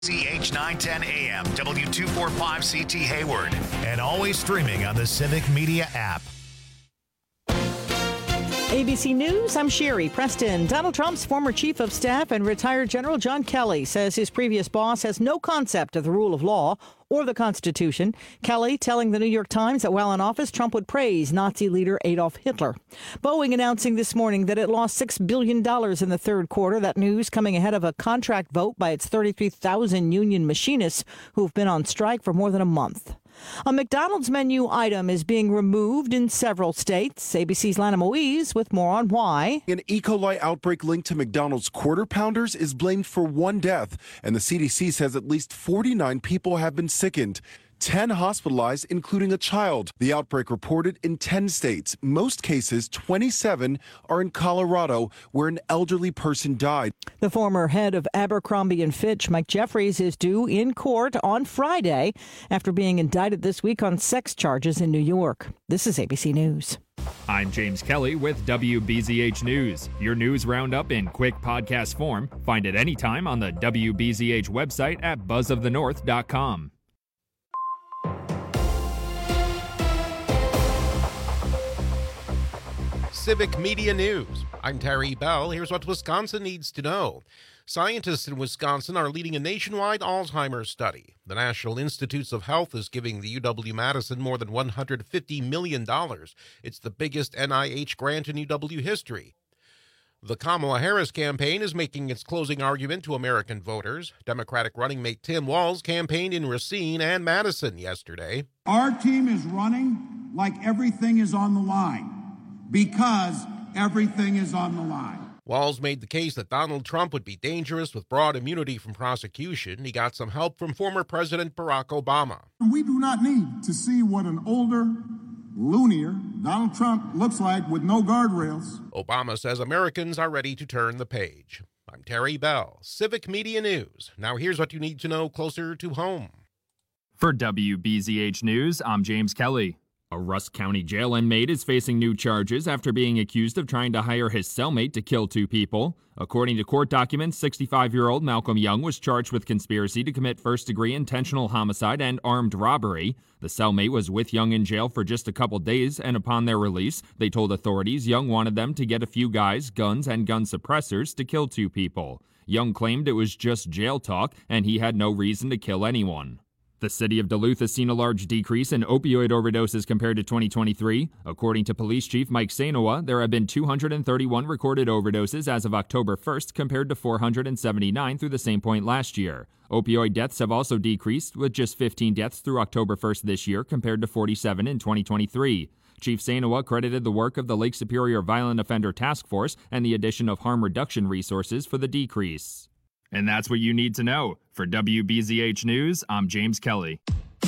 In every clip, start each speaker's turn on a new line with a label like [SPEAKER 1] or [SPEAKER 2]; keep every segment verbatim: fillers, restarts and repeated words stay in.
[SPEAKER 1] C H nine ten A M, W two forty-five C T Hayward, and always streaming on the Civic Media app.
[SPEAKER 2] A B C News, I'm Sherry Preston. Donald Trump's former chief of staff and retired General John Kelly says his previous boss has no concept of the rule of law or the Constitution. Kelly telling the New York Times that while in office, Trump would praise Nazi leader Adolf Hitler. Boeing announcing this morning that it lost six billion dollars in the third quarter. That news coming ahead of a contract vote by its thirty-three thousand union machinists who've been on strike for more than a month. A McDonald's menu item is being removed in several states. A B C's Lana Moise with more on why.
[SPEAKER 3] An E. coli outbreak linked to McDonald's Quarter Pounders is blamed for one death, and the C D C says at least forty-nine people have been sickened. ten hospitalized, including a child. The outbreak reported in ten states. Most cases, twenty-seven, are in Colorado, where an elderly person died.
[SPEAKER 2] The former head of Abercrombie and Fitch, Mike Jeffries, is due in court on Friday after being indicted this week on sex charges in New York. This is A B C News.
[SPEAKER 4] I'm James Kelly with W B Z H News. Your news roundup in quick podcast form. Find it anytime on the W B Z H website at buzz of the north dot com.
[SPEAKER 5] Civic Media News. I'm Terry Bell. Here's what Wisconsin needs to know. Scientists in Wisconsin are leading a nationwide Alzheimer's study. The National Institutes of Health is giving the U W-Madison more than one hundred fifty million dollars. It's the biggest N I H grant in U W history. The Kamala Harris campaign is making its closing argument to American voters. Democratic running mate Tim Walz campaigned in Racine and Madison yesterday.
[SPEAKER 6] Our team is running like everything is on the line. Because everything is on the line.
[SPEAKER 5] Walz made the case that Donald Trump would be dangerous with broad immunity from prosecution. He got some help from former President Barack Obama.
[SPEAKER 6] We do not need to see what an older, loonier Donald Trump looks like with no guardrails.
[SPEAKER 5] Obama says Americans are ready to turn the page. I'm Terry Bell, Civic Media News. Now here's what you need to know closer to home.
[SPEAKER 4] For W B Z H News, I'm James Kelly. A Rusk County jail inmate is facing new charges after being accused of trying to hire his cellmate to kill two people. According to court documents, sixty-five-year-old Malcolm Young was charged with conspiracy to commit first-degree intentional homicide and armed robbery. The cellmate was with Young in jail for just a couple days, and upon their release, they told authorities Young wanted them to get a few guys, guns, and gun suppressors to kill two people. Young claimed it was just jail talk, and he had no reason to kill anyone. The city of Duluth has seen a large decrease in opioid overdoses compared to twenty twenty-three. According to Police Chief Mike Sainoa, there have been two hundred thirty-one recorded overdoses as of October first compared to four hundred seventy-nine through the same point last year. Opioid deaths have also decreased, with just fifteen deaths through October first this year compared to forty-seven in twenty twenty-three. Chief Sainoa credited the work of the Lake Superior Violent Offender Task Force and the addition of harm reduction resources for the decrease. And that's what you need to know. For W B Z H News, I'm James Kelly.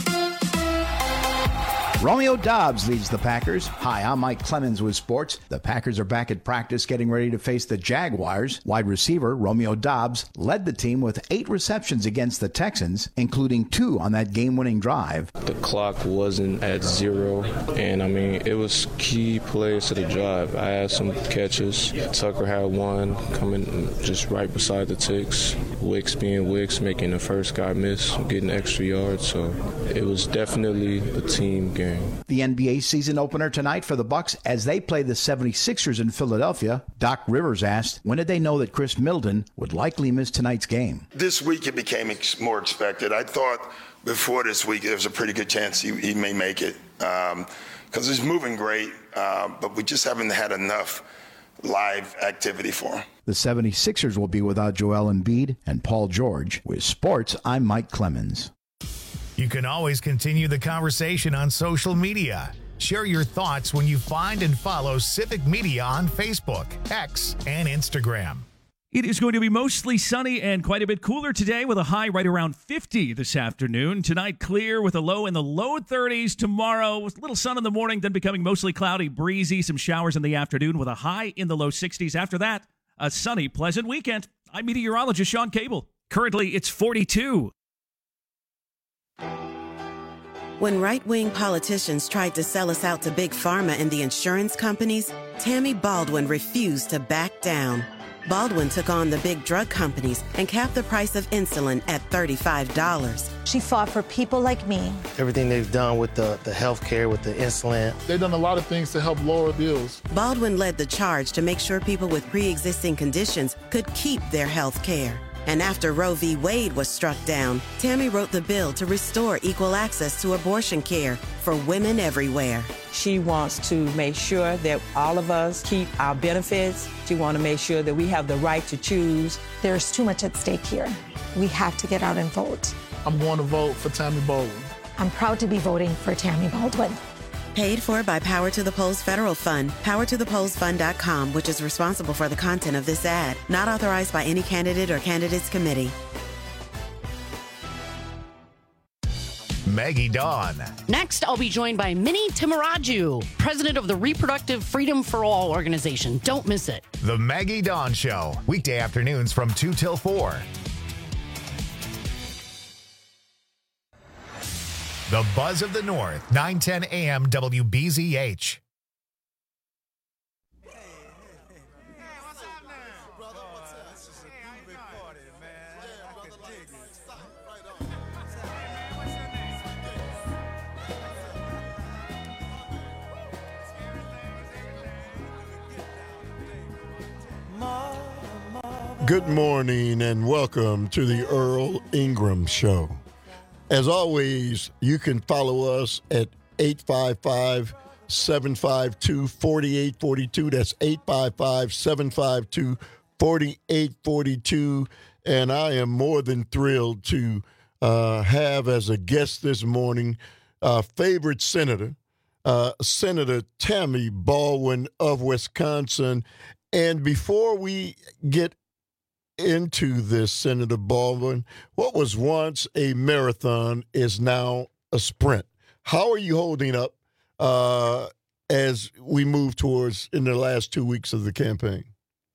[SPEAKER 7] Romeo Doubs leads the Packers. Hi, I'm Mike Clemens with sports. The Packers are back at practice getting ready to face the Jaguars. Wide receiver Romeo Doubs led the team with eight receptions against the Texans, including two on that game-winning drive.
[SPEAKER 8] The clock wasn't at zero, and I mean, it was key plays to the drive. I had some catches. Tucker had one coming just right beside the ticks. Wicks being Wicks, making the first guy miss, getting extra yards. So it was definitely a team game.
[SPEAKER 7] The N B A season opener tonight for the Bucks as they play the seventy-sixers in Philadelphia. Doc Rivers asked, when did they know that Chris Middleton would likely miss tonight's game?
[SPEAKER 9] This week it became ex- more expected. I thought before this week there was a pretty good chance he, he may make it because um, he's moving great, uh, but we just haven't had enough live activity for him.
[SPEAKER 7] The seventy-sixers will be without Joel Embiid and Paul George. With sports, I'm Mike Clemens.
[SPEAKER 1] You can always continue the conversation on social media. Share your thoughts when you find and follow Civic Media on Facebook, X, and Instagram.
[SPEAKER 10] It is going to be mostly sunny and quite a bit cooler today with a high right around fifty this afternoon. Tonight, clear with a low in the low thirties. Tomorrow, with a little sun in the morning, then becoming mostly cloudy, breezy, some showers in the afternoon with a high in the low sixties. After that, a sunny, pleasant weekend. I'm meteorologist Sean Cable. Currently, it's forty-two.
[SPEAKER 11] When right-wing politicians tried to sell us out to Big Pharma and the insurance companies, Tammy Baldwin refused to back down. Baldwin took on the big drug companies and capped the price of insulin at thirty-five dollars.
[SPEAKER 12] She fought for people like me.
[SPEAKER 13] Everything they've done with the, the health care, with the insulin.
[SPEAKER 14] They've done a lot of things to help lower bills.
[SPEAKER 11] Baldwin led the charge to make sure people with pre-existing conditions could keep their health care. And after Roe v. Wade was struck down, Tammy wrote the bill to restore equal access to abortion care for women everywhere.
[SPEAKER 15] She wants to make sure that all of us keep our benefits. She wants to make sure that we have the right to choose.
[SPEAKER 12] There's too much at stake here. We have to get out and vote.
[SPEAKER 14] I'm going to vote for Tammy Baldwin.
[SPEAKER 12] I'm proud to be voting for Tammy Baldwin.
[SPEAKER 11] Paid for by Power to the Polls Federal Fund, power to the polls fund dot com, which is responsible for the content of this ad. Not authorized by any candidate or candidates committee.
[SPEAKER 1] Maggie Dawn.
[SPEAKER 16] Next, I'll be joined by Minnie Timaraju, president of the Reproductive Freedom for All organization. Don't miss it.
[SPEAKER 1] The Maggie Dawn Show, weekday afternoons from two till four. The Buzz of the North, nine ten a.m. W B Z H.
[SPEAKER 17] Good morning and welcome to the Earl Ingram Show. As always, you can follow us at eight five five, seven five two, four eight four two. That's eight five five, seven five two, four eight four two. And I am more than thrilled to uh, have as a guest this morning our favorite senator, uh, Senator Tammy Baldwin of Wisconsin. And before we get into this, Senator Baldwin, what was once a marathon is now a sprint. How are you holding up uh, as we move towards in the last two weeks of the campaign?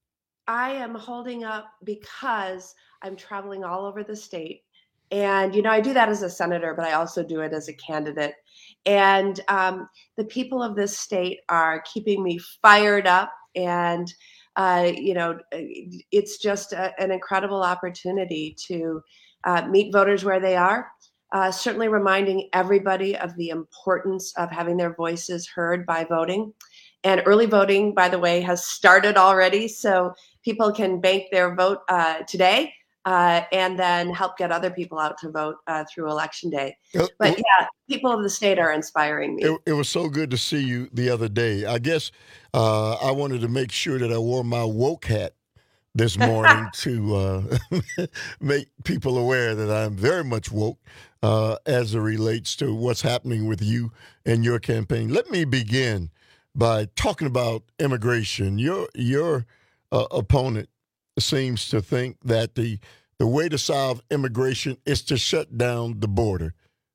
[SPEAKER 18] I am holding up because I'm traveling all over the state. And, you know, I do that as a senator, but I also do it as a candidate. And um, the people of this state are keeping me fired up. And Uh, you know, it's just a, an incredible opportunity to uh, meet voters where they are, uh, certainly reminding everybody of the importance of having their voices heard by voting. And early voting, by the way, has started already, so people can bank their vote uh, today uh, and then help get other people out to vote uh, through Election Day. But yeah, people of the state are inspiring me.
[SPEAKER 17] It, it was so good to see you the other day. I guess uh, I wanted to make sure that I wore my woke hat this morning to uh, make people aware that I'm very much woke uh, as it relates to what's happening with you and your campaign. Let me begin by talking about immigration. Your your uh, opponent seems to think that the the way to solve immigration is to shut down the border.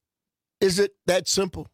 [SPEAKER 17] Is it that simple?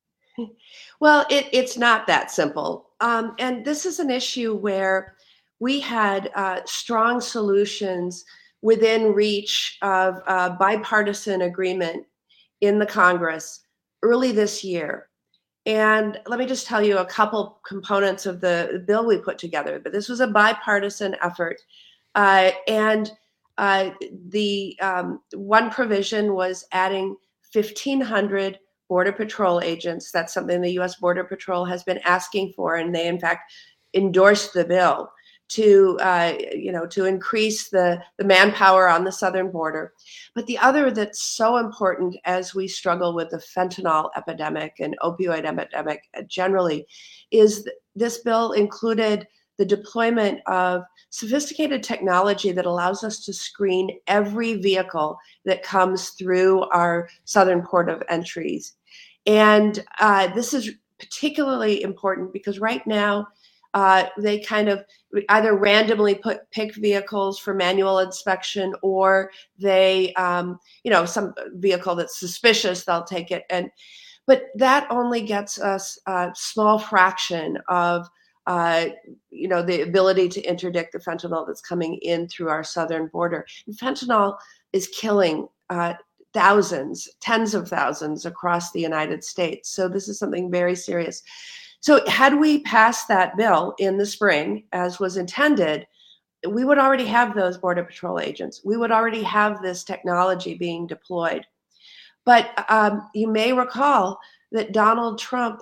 [SPEAKER 18] Well, it, it's not that simple. Um, and this is an issue where we had uh, strong solutions within reach of uh, bipartisan agreement in the Congress early this year. And let me just tell you a couple components of the bill we put together. But this was a bipartisan effort. Uh, and uh, the um, one provision was adding fifteen hundred Border Patrol agents. That's something the U S Border Patrol has been asking for, and they, in fact, endorsed the bill to, uh, you know, to increase the, the manpower on the southern border. But the other that's so important as we struggle with the fentanyl epidemic and opioid epidemic generally is th- this bill included the deployment of sophisticated technology that allows us to screen every vehicle that comes through our southern port of entries. And uh, this is particularly important because right now uh, they kind of either randomly put pick vehicles for manual inspection, or they, um, you know, some vehicle that's suspicious, they'll take it. And but that only gets us a small fraction of Uh, you know, the ability to interdict the fentanyl that's coming in through our southern border. And fentanyl is killing uh, thousands, tens of thousands across the United States. So this is something very serious. So had we passed that bill in the spring, as was intended, we would already have those Border Patrol agents. We would already have this technology being deployed. But um, you may recall that Donald Trump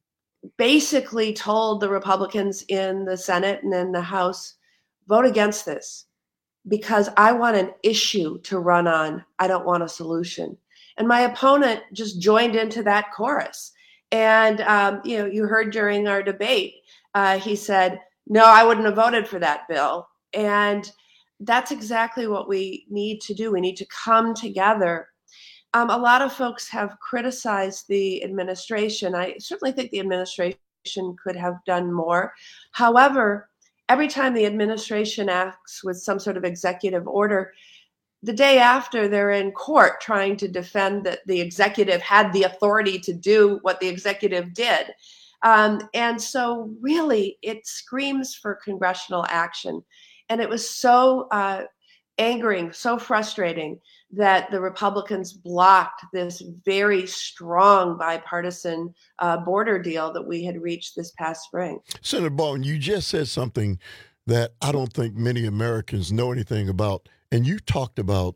[SPEAKER 18] basically told the Republicans in the Senate and in the House, vote against this because I want an issue to run on. I don't want a solution. And my opponent just joined into that chorus. And, um, you know, you heard during our debate, uh, he said, no, I wouldn't have voted for that bill. And that's exactly what we need to do. We need to come together. Um, a lot of folks have criticized the administration. I certainly think the administration could have done more. However, every time the administration acts with some sort of executive order, the day after they're in court trying to defend that the executive had the authority to do what the executive did. Um, and so really it screams for congressional action. And it was so uh, angering, so frustrating that the Republicans blocked this very strong bipartisan uh, border deal that we had reached this past spring.
[SPEAKER 17] Senator Baldwin, you just said something that I don't think many Americans know anything about. And you talked about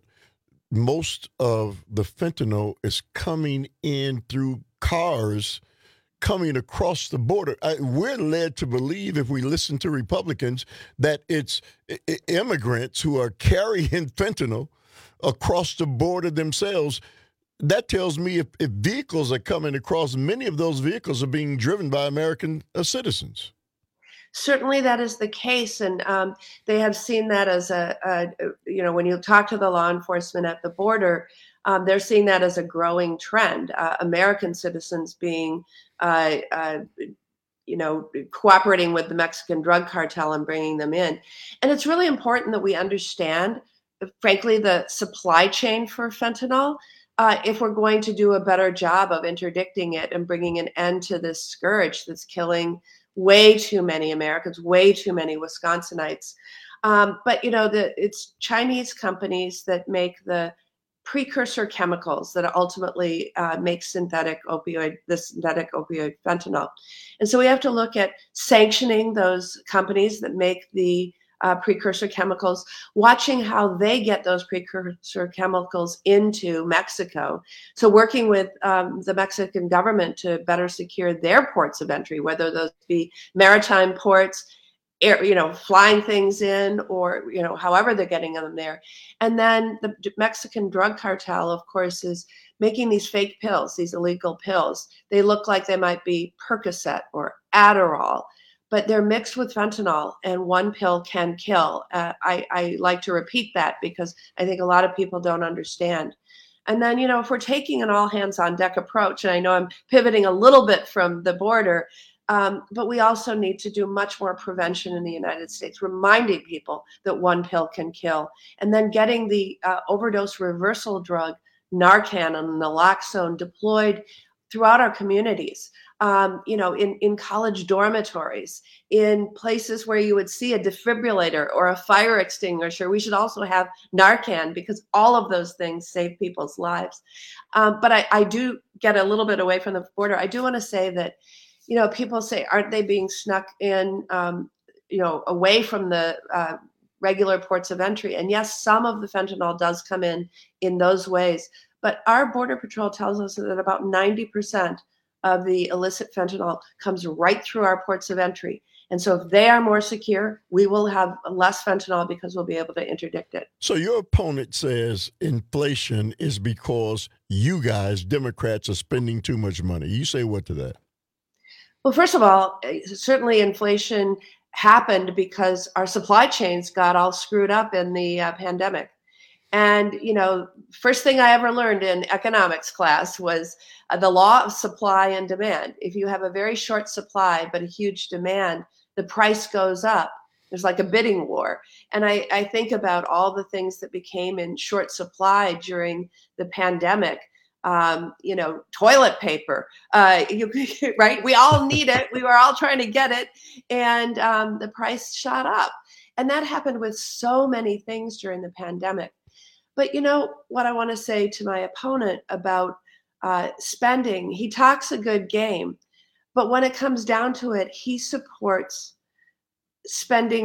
[SPEAKER 17] most of the fentanyl is coming in through cars coming across the border. I, we're led to believe, if we listen to Republicans, that it's I- immigrants who are carrying fentanyl across the border themselves. That tells me if, if vehicles are coming across, many of those vehicles are being driven by American uh, citizens.
[SPEAKER 18] Certainly that is the case. And um, they have seen that as a, a, you know, when you talk to the law enforcement at the border, um, they're seeing that as a growing trend. Uh, American citizens being, uh, uh, you know, cooperating with the Mexican drug cartel and bringing them in. And it's really important that we understand, frankly, the supply chain for fentanyl, uh, if we're going to do a better job of interdicting it and bringing an end to this scourge that's killing way too many Americans, way too many Wisconsinites. Um, but, you know, the, it's Chinese companies that make the precursor chemicals that ultimately uh, make synthetic opioid, the synthetic opioid fentanyl. And so we have to look at sanctioning those companies that make the uh, precursor chemicals, watching how they get those precursor chemicals into Mexico. So working with um, the Mexican government to better secure their ports of entry, whether those be maritime ports, air, you know, flying things in, or, you know, however they're getting them there. And then the Mexican drug cartel, of course, is making these fake pills, these illegal pills. They look like they might be Percocet or Adderall, but they're mixed with fentanyl, and one pill can kill. Uh, I, I like to repeat that because I think a lot of people don't understand. And then, you know, if we're taking an all hands on deck approach, and I know I'm pivoting a little bit from the border, um, but we also need to do much more prevention in the United States, reminding people that one pill can kill, and then getting the uh, overdose reversal drug, Narcan and naloxone, deployed throughout our communities. Um, you know, in, in college dormitories, in places where you would see a defibrillator or a fire extinguisher. We should also have Narcan, because all of those things save people's lives. Um, but I, I do get a little bit away from the border. I do want to say that, you know, people say, aren't they being snuck in, um, you know, away from the uh, regular ports of entry? And yes, some of the fentanyl does come in in those ways. But our Border Patrol tells us that about ninety percent of the illicit fentanyl comes right through our ports of entry. And so if they are more secure, we will have less fentanyl because we'll be able to interdict it.
[SPEAKER 17] So your opponent says inflation is because you guys, Democrats, are spending too much money. You say what to that?
[SPEAKER 18] Well, first of all, certainly inflation happened because our supply chains got all screwed up in the uh, pandemic. And, you know, first thing I ever learned in economics class was uh, the law of supply and demand. If you have a very short supply but a huge demand, the price goes up. There's like a bidding war. And I, I think about all the things that became in short supply during the pandemic. Um, you know, toilet paper, uh, you, right? We all need it. We were all trying to get it. And um, the price shot up. And that happened with so many things during the pandemic. But, you know, what I want to say to my opponent about uh, spending, he talks a good game, but when it comes down to it, he supports spending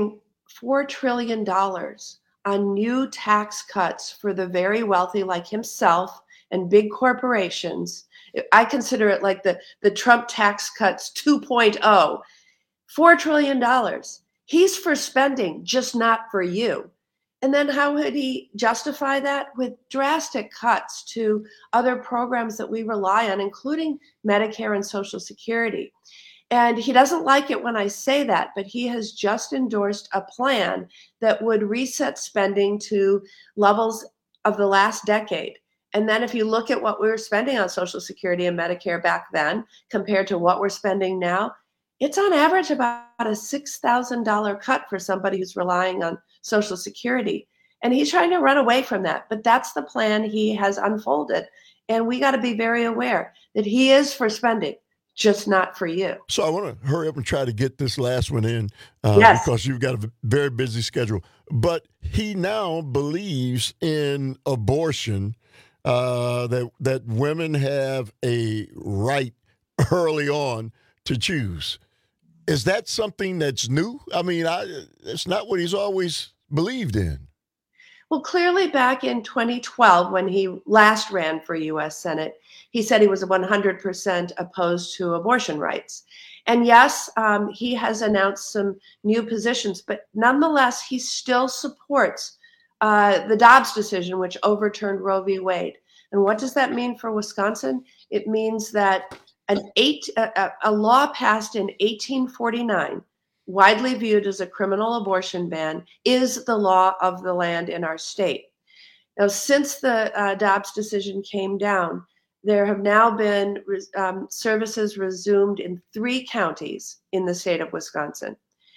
[SPEAKER 18] four trillion dollars on new tax cuts for the very wealthy like himself and big corporations. I consider it like the, the Trump tax cuts two point oh. four trillion dollars. He's for spending, just not for you. And then how would he justify that? With drastic cuts to other programs that we rely on, including Medicare and Social Security. And he doesn't like it when I say that, but he has just endorsed a plan that would reset spending to levels of the last decade. And then if you look at what we were spending on Social Security and Medicare back then compared to what we're spending now, it's on average about a six thousand dollars cut for somebody who's relying on Social Security. And he's trying to run away from that. But that's the plan he has unfolded. And we got to be very aware that he is for spending, just not for you.
[SPEAKER 17] So I want to hurry up and try to get this last one in uh,
[SPEAKER 18] yes.
[SPEAKER 17] because you've got a very busy schedule. But he now believes in abortion, uh, that that women have a right early on to choose. Is that something that's new? I mean, I, it's not what he's always believed in.
[SPEAKER 18] Well, clearly back in twenty twelve, when he last ran for U S Senate, he said he was one hundred percent opposed to abortion rights. And yes, um, he has announced some new positions, but nonetheless, he still supports uh, the Dobbs decision, which overturned Roe v. Wade. And what does that mean for Wisconsin? It means that An eight, a, a law passed in eighteen forty-nine, widely viewed as a criminal abortion ban, is the law of the land in our state. Now, since the uh, Dobbs decision came down, there have now been um, services resumed in three counties in the state of Wisconsin.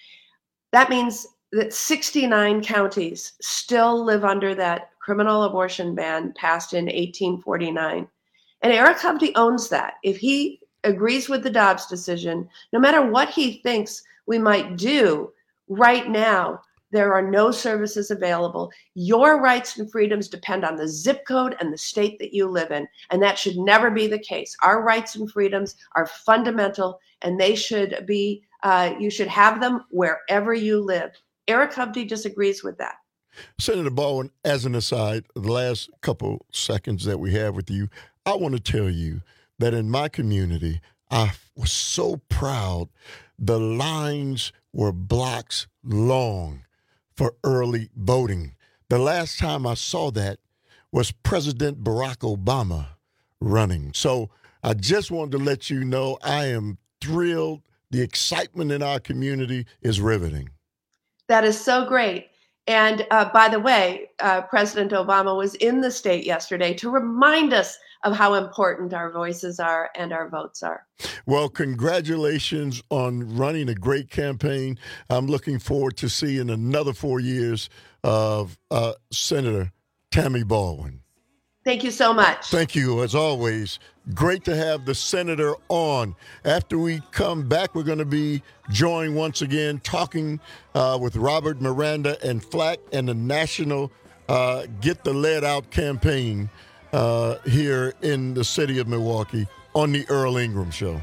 [SPEAKER 18] That means that sixty-nine counties still live under that criminal abortion ban passed in eighteen forty-nine. And Eric Hovde owns that. If he agrees with the Dobbs decision, no matter what he thinks we might do, right now, there are no services available. Your rights and freedoms depend on the zip code and the state that you live in, and that should never be the case. Our rights and freedoms are fundamental, and they should be, uh, you should have them wherever you live. Eric Hovde disagrees with that.
[SPEAKER 17] Senator Baldwin, as an aside, the last couple seconds that we have with you, I want to tell you that in my community, I was so proud. The lines were blocks long for early voting. The last time I saw that was President Barack Obama running. So I just wanted to let you know I am thrilled. The excitement in our community is riveting.
[SPEAKER 18] That is so great. And uh, by the way, uh, President Obama was in the state yesterday to remind us of how important our voices are and our votes are.
[SPEAKER 17] Well, congratulations on running a great campaign. I'm looking forward to seeing another four years of uh, Senator Tammy Baldwin.
[SPEAKER 18] Thank you so much.
[SPEAKER 17] Thank you, as always. Great to have the senator on. After we come back, we're going to be joined once again talking uh, with Robert Miranda and Flack and the National uh, Get the Lead Out campaign uh, here in the city of Milwaukee on the Earl Ingram Show.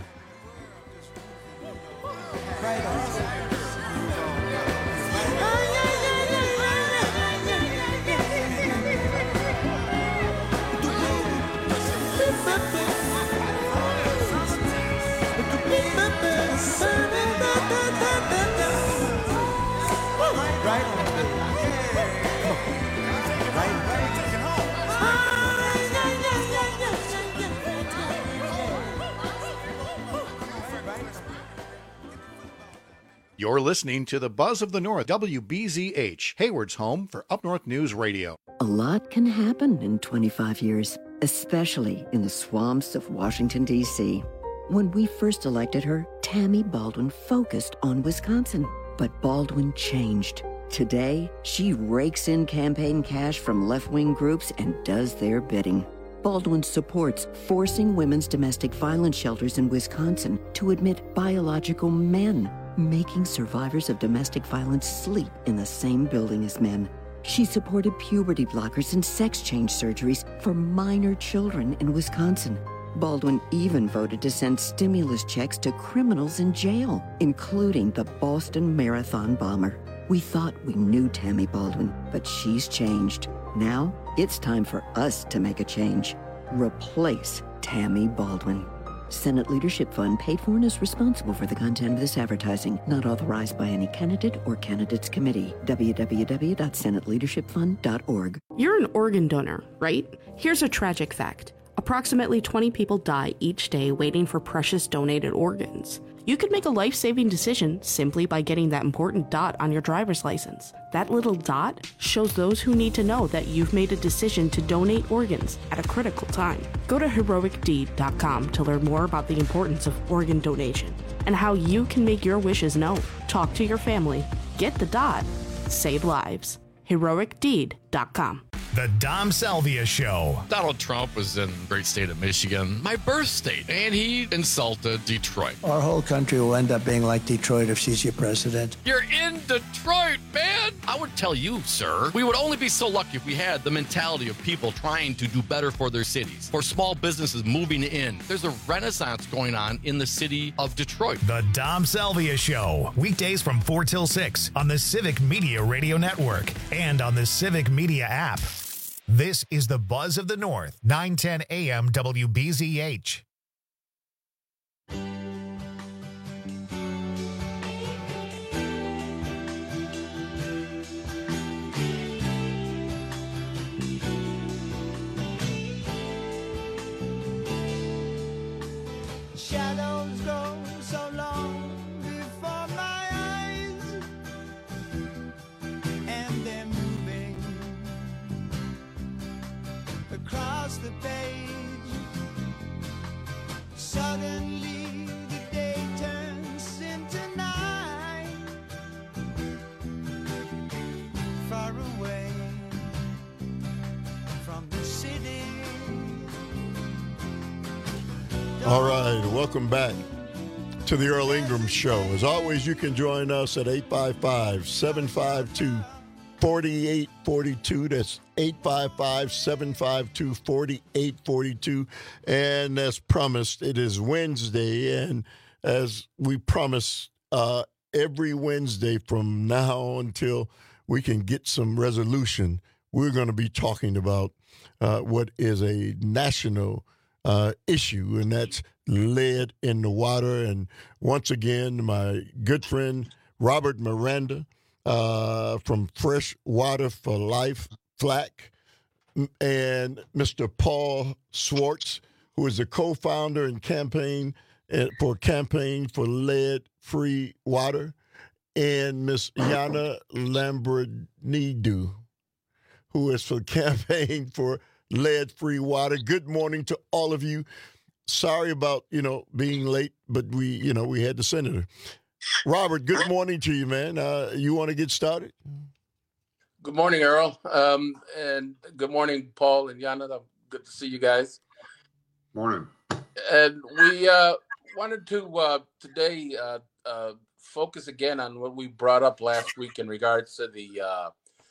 [SPEAKER 19] You're listening to the Buzz of the North, W B Z H, Hayward's home for Up North News Radio.
[SPEAKER 20] A lot can happen in twenty-five years, especially in the swamps of Washington, D C When we first elected her, Tammy Baldwin focused on Wisconsin. But Baldwin changed. Today, she rakes in campaign cash from left-wing groups and does their bidding. Baldwin supports forcing women's domestic violence shelters in Wisconsin to admit biological men, making survivors of domestic violence sleep in the same building as men. She supported puberty blockers and sex change surgeries for minor children in Wisconsin. Baldwin even voted to send stimulus checks to criminals in jail, including the Boston Marathon bomber. We thought we knew Tammy Baldwin, but she's changed. Now it's time for us to make a change. Replace Tammy Baldwin. Senate Leadership Fund paid for and is responsible for the content of this advertising, not authorized by any candidate or candidates committee. w w w dot senate leadership fund dot org.
[SPEAKER 21] You're an organ donor, right? Here's a tragic fact. Approximately twenty people die each day waiting for precious donated organs. You could make a life-saving decision simply by getting that important dot on your driver's license. That little dot shows those who need to know that you've made a decision to donate organs at a critical time. Go to heroic deed dot com to learn more about the importance of organ donation and how you can make your wishes known. Talk to your family. Get the dot. Save lives. heroic deed dot com.
[SPEAKER 1] The Dom Salvia Show.
[SPEAKER 22] Donald Trump was in the great state of Michigan, my birth state, and he insulted Detroit.
[SPEAKER 23] Our whole country will end up being like Detroit if she's your president.
[SPEAKER 22] You're in Detroit, man! I would tell you, sir, we would only be so lucky if we had the mentality of people trying to do better for their cities, for small businesses moving in. There's a renaissance going on in the city of Detroit.
[SPEAKER 1] The Dom Salvia Show. Weekdays from four till six on the Civic Media Radio Network and on the Civic Media app. This is the Buzz of the North, nine ten A M W B Z H.
[SPEAKER 24] Shadows go so long before my eyes, and they're moving across the page. Suddenly the day turns into night, far away from the city.
[SPEAKER 17] All right, welcome back to the Earl Ingram Show. As always, you can join us at eight five five, seven five two, four eight four two. That's eight five five, seven five two, four eight four two. And as promised, it is Wednesday. And as we promise, uh, every Wednesday from now until we can get some resolution, we're going to be talking about uh, what is a national Uh, issue, and that's lead in the water. And once again, my good friend Robert Miranda uh, from Fresh Water for Life, FLAC, and Mister Paul Swartz, who is the co-founder and campaign uh, for Campaign for Lead-Free Water, and Miss Yana Lambrinidou, who is for Campaign for Lead-Free Water. Good morning to all of you. Sorry about, you know, being late, but we, you know, we had the senator. Robert, good morning to you, man. Uh, you want to get started?
[SPEAKER 25] Good morning, Earl. Um, and good morning, Paul and Yana. Good to see you guys.
[SPEAKER 26] Morning.
[SPEAKER 25] And we uh, wanted to uh, today uh, uh, focus again on what we brought up last week in regards to the uh,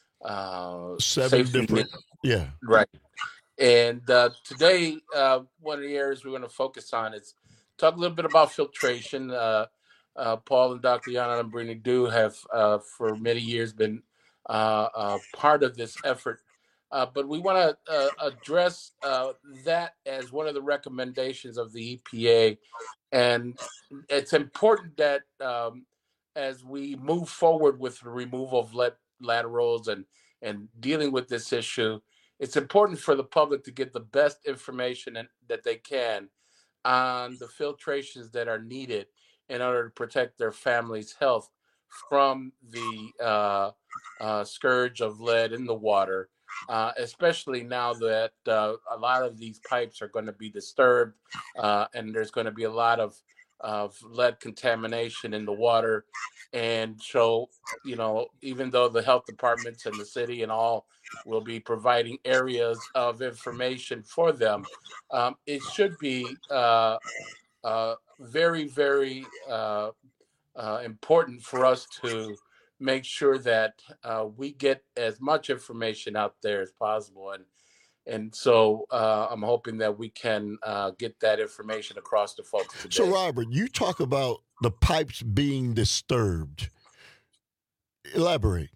[SPEAKER 25] uh,
[SPEAKER 17] Seven
[SPEAKER 25] safety
[SPEAKER 17] different,
[SPEAKER 25] net.
[SPEAKER 17] yeah.
[SPEAKER 25] Right. And uh, today, uh, one of the areas we're going to focus on is talk a little bit about filtration. Uh, uh, Paul and Doctor Yana Lambrinidou have, uh, for many years, been uh, uh, part of this effort. Uh, but we want to uh, address uh, that as one of the recommendations of the E P A. And it's important that um, as we move forward with the removal of lead laterals and, and dealing with this issue, it's important for the public to get the best information and, that they can on the filtrations that are needed in order to protect their family's health from the uh, uh, scourge of lead in the water, uh, especially now that uh, a lot of these pipes are going to be disturbed uh, and there's going to be a lot of, of lead contamination in the water. And so, you know, even though the health departments in the city and all will be providing areas of information for them, um, it should be uh, uh, very, very uh, uh, important for us to make sure that uh, we get as much information out there as possible. And and so uh, I'm hoping that we can uh, get that information across to folks today.
[SPEAKER 17] So, Robert, you talk about the pipes being disturbed. elaborate.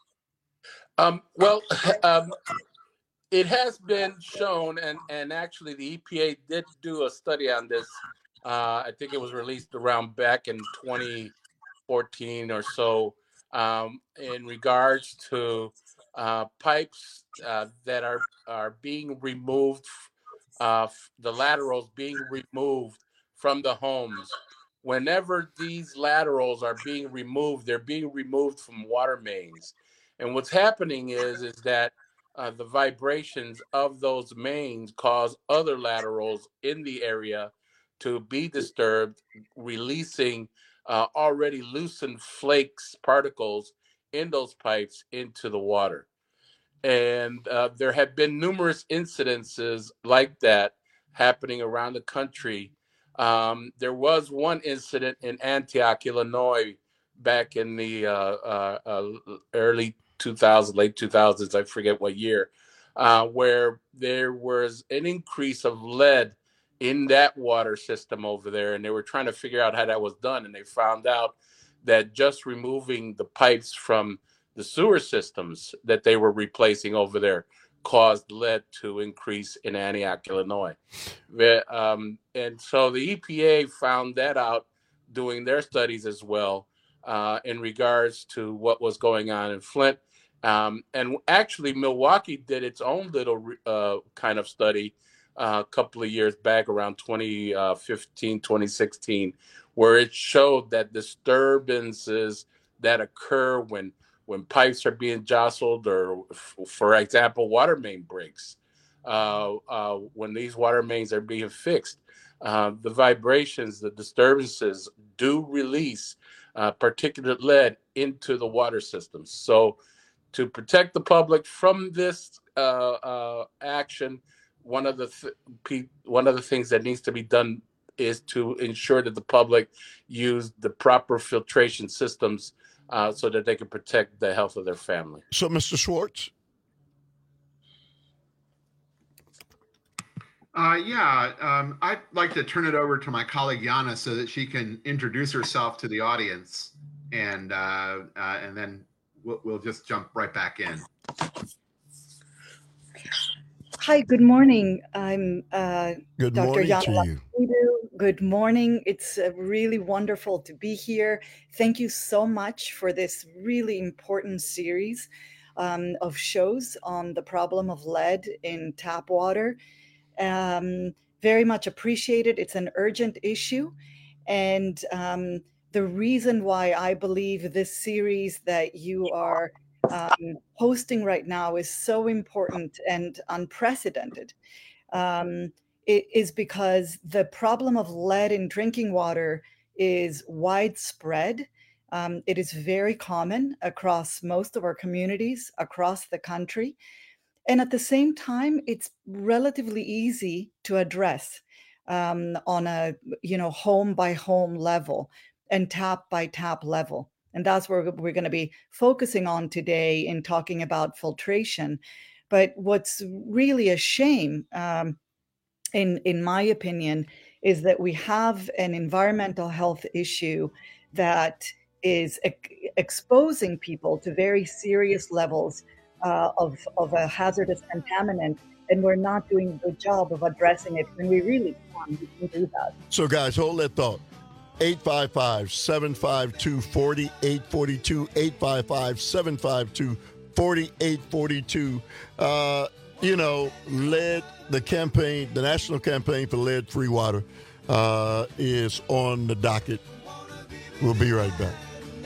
[SPEAKER 25] Um, well, um, it has been shown, and, and actually the E P A did do a study on this. Uh, I think it was released around back in twenty fourteen or so, um, in regards to uh, pipes uh, that are, are being removed, uh, the laterals being removed from the homes. Whenever these laterals are being removed, they're being removed from water mains. And what's happening is, is that uh, the vibrations of those mains cause other laterals in the area to be disturbed, releasing uh, already loosened flakes, particles in those pipes into the water. And uh, there have been numerous incidences like that happening around the country. Um, there was one incident in Antioch, Illinois, back in the uh, uh, uh, early two thousands, late two thousands, I forget what year, uh, where there was an increase of lead in that water system over there. And they were trying to figure out how that was done. And they found out that just removing the pipes from the sewer systems that they were replacing over there caused lead to increase in Antioch, Illinois. Um, and so the E P A found that out doing their studies as well uh, in regards to what was going on in Flint. Um, and actually, Milwaukee did its own little uh, kind of study uh, a couple of years back, around twenty fifteen, twenty sixteen, where it showed that disturbances that occur when when pipes are being jostled, or, f- for example, water main breaks, uh, uh, when these water mains are being fixed, uh, the vibrations, the disturbances do release uh, particulate lead into the water systems. So to protect the public from this uh, uh, action, one of the th- pe- one of the things that needs to be done is to ensure that the public use the proper filtration systems Uh, so that they can protect the health of their family.
[SPEAKER 17] So, Mister Schwartz?
[SPEAKER 2] Uh, yeah, um, I'd like to turn it over to my colleague Yana so that she can introduce herself to the audience, and uh, uh, and then we'll, we'll just jump right back in.
[SPEAKER 3] Hi, good morning. I'm uh,
[SPEAKER 17] good
[SPEAKER 3] Doctor
[SPEAKER 17] morning
[SPEAKER 3] Yana
[SPEAKER 17] to you.
[SPEAKER 3] Lapidou. Good morning. It's uh, really wonderful to be here. Thank you so much for this really important series um, of shows on the problem of lead in tap water. Um, very much appreciated. It's an urgent issue. And um, the reason why I believe this series that you are um, hosting right now is so important and unprecedented um, it is because the problem of lead in drinking water is widespread. Um, it is very common across most of our communities across the country. And at the same time, it's relatively easy to address um, on a, you know, home by home level and tap by tap level. And that's where we're going to be focusing on today in talking about filtration. But what's really a shame, um, in, in my opinion, is that we have an environmental health issue that is ex- exposing people to very serious levels uh, of, of a hazardous contaminant, and we're not doing a good job of addressing it when we really can. We can do that.
[SPEAKER 17] So, guys, hold that thought. eight five five, seven five two, four eight four two, eight five five, seven five two, four eight four two. Uh, you know, lead, the campaign, the national campaign for lead-free water uh, is on the docket. We'll be right back.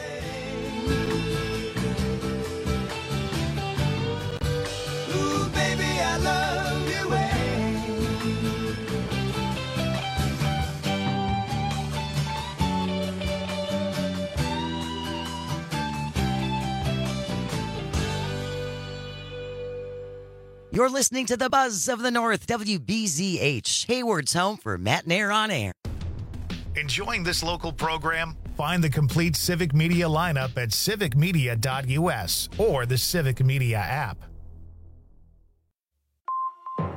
[SPEAKER 24] Ooh, baby, I love you.
[SPEAKER 4] You're listening to the Buzz of the North, W B Z H, Hayward's home for Matt and Air on Air.
[SPEAKER 1] Enjoying this local program? Find the complete Civic Media lineup at civic media dot u s or the Civic Media app.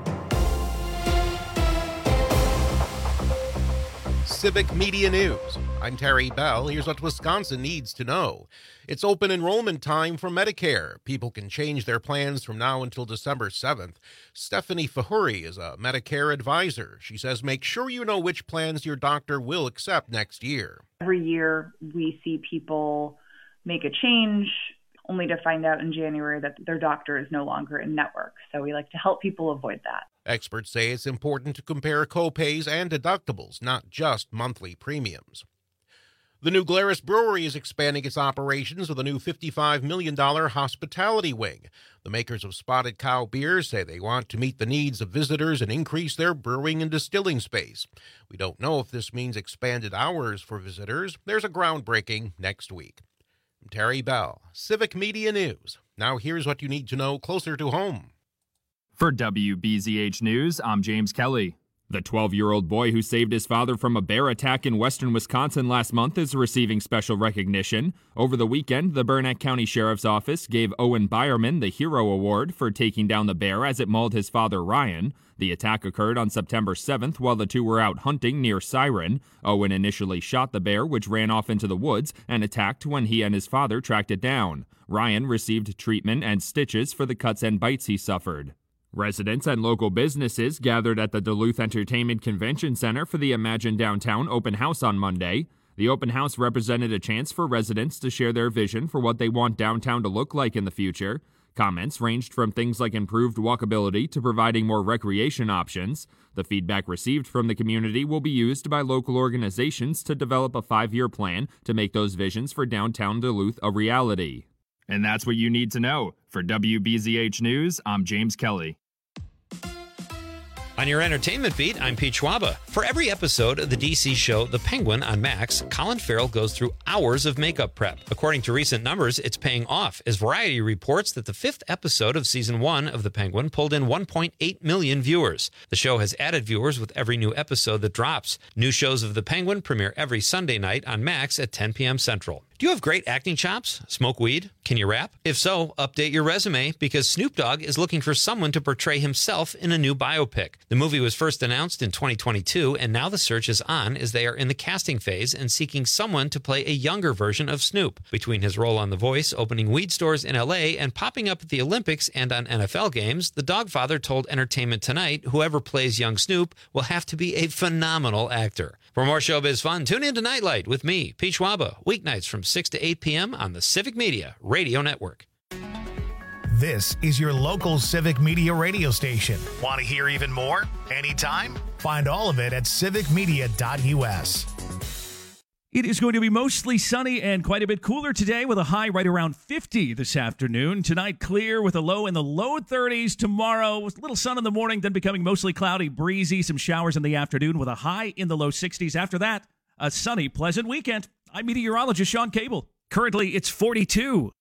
[SPEAKER 5] Civic Media News I'm Terry Bell. Here's what Wisconsin needs to know. It's open enrollment time for Medicare. People can change their plans from now until December seventh. Stephanie Fahuri is a Medicare advisor. She says make sure you know which plans your doctor will accept next year.
[SPEAKER 6] Every year we see people make a change only to find out in January that their doctor is no longer in network. So we like to help people avoid that.
[SPEAKER 5] Experts say it's important to compare copays and deductibles, not just monthly premiums. The new Glarus Brewery is expanding its operations with a new fifty-five million dollars hospitality wing. The makers of Spotted Cow beers say they want to meet the needs of visitors and increase their brewing and distilling space. We don't know if this means expanded hours for visitors. There's a groundbreaking next week. I'm Terry Bell, Civic Media News. Now here's what you need to know closer to home.
[SPEAKER 7] For W B Z H News, I'm James Kelly. The twelve-year-old boy who saved his father from a bear attack in western Wisconsin last month is receiving special recognition. Over the weekend, the Burnett County Sheriff's Office gave Owen Byerman the Hero Award for taking down the bear as it mauled his father, Ryan. The attack occurred on September seventh while the two were out hunting near Siren. Owen initially shot the bear, which ran off into the woods, and attacked when he and his father tracked it down. Ryan received treatment and stitches for the cuts and bites he suffered. Residents and local businesses gathered at the Duluth Entertainment Convention Center for the Imagine Downtown open house on Monday. The open house represented a chance for residents to share their vision for what they want downtown to look like in the future. Comments ranged from things like improved walkability to providing more recreation options. The feedback received from the community will be used by local organizations to develop a five-year plan to make those visions for downtown Duluth a reality. And that's what you need to know. For W B Z H News, I'm James Kelly.
[SPEAKER 8] On your entertainment beat, I'm Pete Schwaba. For every episode of the D C show The Penguin on Max, Colin Farrell goes through hours of makeup prep. According to recent numbers, it's paying off, as Variety reports that the fifth episode of season one of The Penguin pulled in one point eight million viewers. The show has added viewers with every new episode that drops. New shows of The Penguin premiere every Sunday night on Max at ten p.m. Central. Do you have great acting chops? Smoke weed? Can you rap? If so, update your resume because Snoop Dogg is looking for someone to portray himself in a new biopic. The movie was first announced in twenty twenty-two, and now the search is on as they are in the casting phase and seeking someone to play a younger version of Snoop. Between his role on The Voice, opening weed stores in L A, and popping up at the Olympics and on N F L games, the Dogfather told Entertainment Tonight whoever plays young Snoop will have to be a phenomenal actor. For more showbiz fun, tune in to Nightlight with me, Pete Schwaba, weeknights from six to eight p.m. on the Civic Media Radio Network.
[SPEAKER 1] This is your local Civic Media radio station. Want to hear even more? Anytime? Find all of it at civic media dot u s.
[SPEAKER 10] It is going to be mostly sunny and quite a bit cooler today with a high right around fifty this afternoon. Tonight, clear with a low in the low thirties. Tomorrow, with a little sun in the morning, then becoming mostly cloudy, breezy, some showers in the afternoon with a high in the low sixties. After that, a sunny, pleasant weekend. I'm meteorologist Sean Cable. Currently, it's forty-two.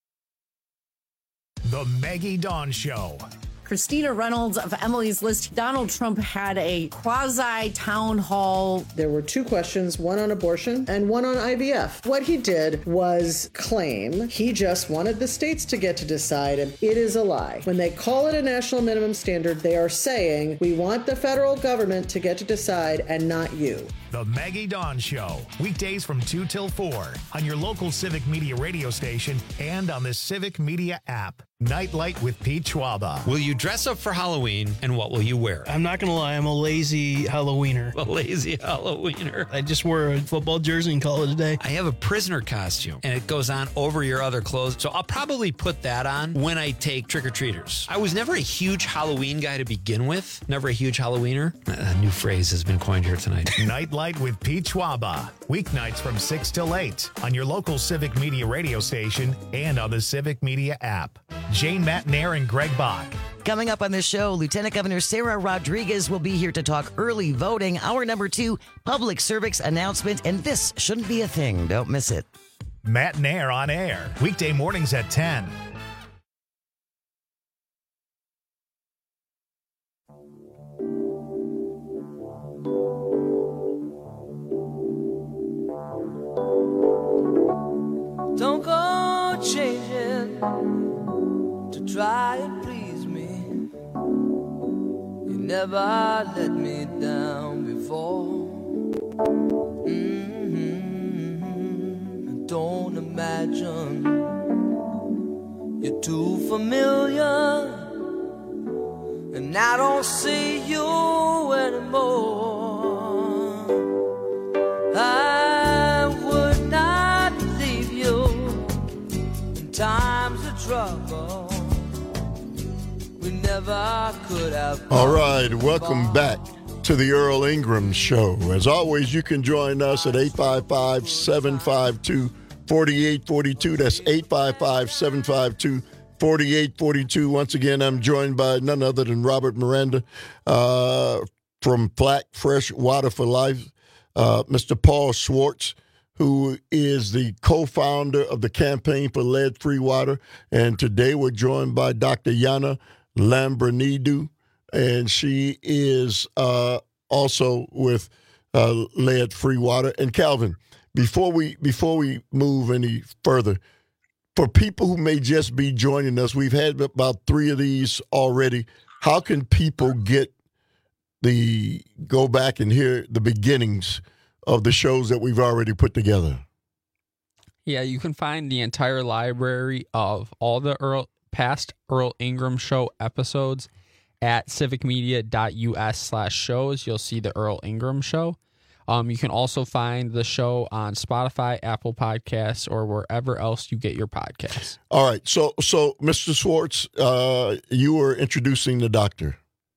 [SPEAKER 1] The Maggie Dawn Show.
[SPEAKER 9] Christina Reynolds of Emily's List. Donald Trump had a quasi-town hall.
[SPEAKER 26] There were two questions, one on abortion and one on I V F. What he did was claim he just wanted the states to get to decide, and it is a lie. When they call it a national minimum standard, they are saying, we want the federal government to get to decide and not you.
[SPEAKER 1] The Maggie Dawn Show, weekdays from two till four on your local Civic Media radio station and on the Civic Media app. Nightlight with Pete Schwaba.
[SPEAKER 8] Will you dress up for Halloween, and what will you wear?
[SPEAKER 27] I'm not going to lie, I'm a lazy Halloweener.
[SPEAKER 8] A lazy Halloweener.
[SPEAKER 27] I just wore a football jersey and call it a day.
[SPEAKER 8] I have a prisoner costume, and it goes on over your other clothes, so I'll probably put that on when I take trick-or-treaters. I was never a huge Halloween guy to begin with. Never a huge Halloweener. A new phrase has been coined here tonight.
[SPEAKER 1] Nightlight with Pete Schwaba. Weeknights from six till eight on your local Civic Media radio station and on the Civic Media app. Jane Matnair and Greg Bach.
[SPEAKER 4] Coming up on this show, Lieutenant Governor Sarah Rodriguez will be here to talk early voting. Hour number two, public service announcement, and this shouldn't be a thing. Don't miss it.
[SPEAKER 1] Matnair on air, weekday mornings at ten.
[SPEAKER 24] Don't go changing to try and please me. You never let me down before. Mm-hmm. legend. You're too familiar, and I don't see you anymore. I would not leave you in times of trouble. We never could have.
[SPEAKER 17] All right, welcome back to the Earl Ingram Show. As always, you can join us at eight five five, seven five two, four eight four two. That's eight five five, seven five two, four eight four two. Once again, I'm joined by none other than Robert Miranda uh, from Black Fresh Water for Life, uh, Mister Paul Schwartz, who is the co-founder of the Campaign for Lead-Free Water. And today we're joined by Doctor Yana Lambrinidou, and she is uh, also with uh, Lead Free Water. And Calvin, before we before we move any further, for people who may just be joining us, we've had about three of these already. How can people get the go back and hear the beginnings of the shows that we've already put together?
[SPEAKER 11] Yeah, you can find the entire library of all the Earl, past Earl Ingram Show episodes at civicmedia.us slash shows. You'll see the Earl Ingram Show. Um, you can also find the show on Spotify, Apple Podcasts, or wherever else you get your podcasts.
[SPEAKER 17] All right. So, so Mister Schwartz, uh, you were introducing the doctor.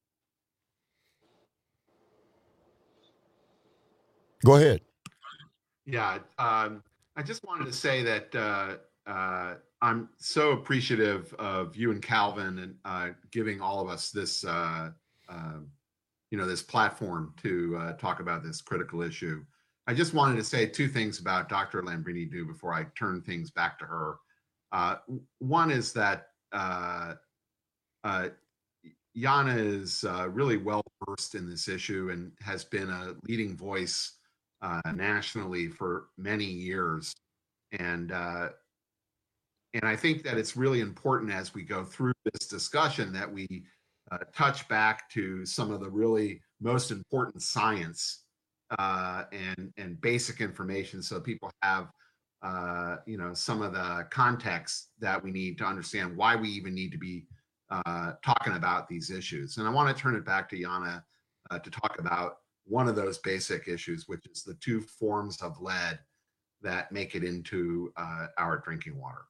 [SPEAKER 17] Go ahead.
[SPEAKER 2] Yeah. Um, I just wanted to say that uh, uh, I'm so appreciative of you and Calvin and uh, giving all of us this, uh, uh, you know, this platform to uh, talk about this critical issue. I just wanted to say two things about Doctor Lambrinidou before I turn things back to her. Uh, one is that uh, uh, Yana is uh, really well versed in this issue and has been a leading voice uh, nationally for many years, and. Uh, And I think that it's really important as we go through this discussion that we uh, touch back to some of the really most important science uh, and and basic information, so people have uh, you know some of the context that we need to understand why we even need to be uh, talking about these issues. And I want to turn it back to Yana uh, to talk about one of those basic issues, which is the two forms of lead that make it into uh, our drinking water.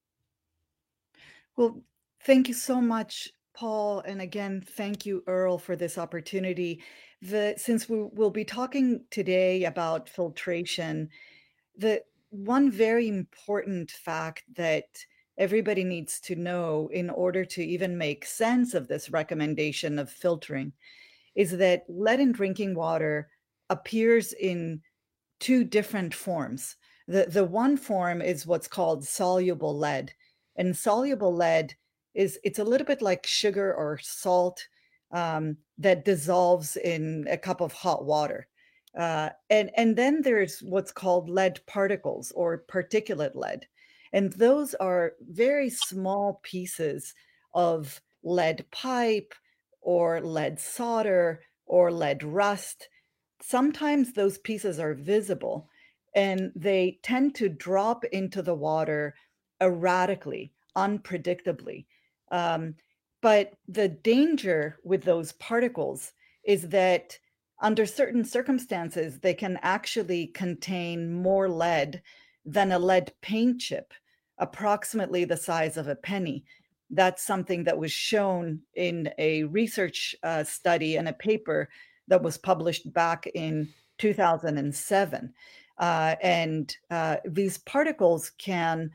[SPEAKER 3] Well, thank you so much, Paul. And again, thank you, Earl, for this opportunity. The, since we will be talking today about filtration, the one very important fact that everybody needs to know in order to even make sense of this recommendation of filtering is that lead in drinking water appears in two different forms. The, the one form is what's called soluble lead. And soluble lead is, it's a little bit like sugar or salt um, that dissolves in a cup of hot water. Uh, and, and then there's what's called lead particles or particulate lead. And those are very small pieces of lead pipe or lead solder or lead rust. Sometimes those pieces are visible and they tend to drop into the water erratically, unpredictably. Um, but the danger with those particles is that under certain circumstances, they can actually contain more lead than a lead paint chip, approximately the size of a penny. That's something that was shown in a research uh, study and a paper that was published back in two thousand seven. Uh, and uh, these particles can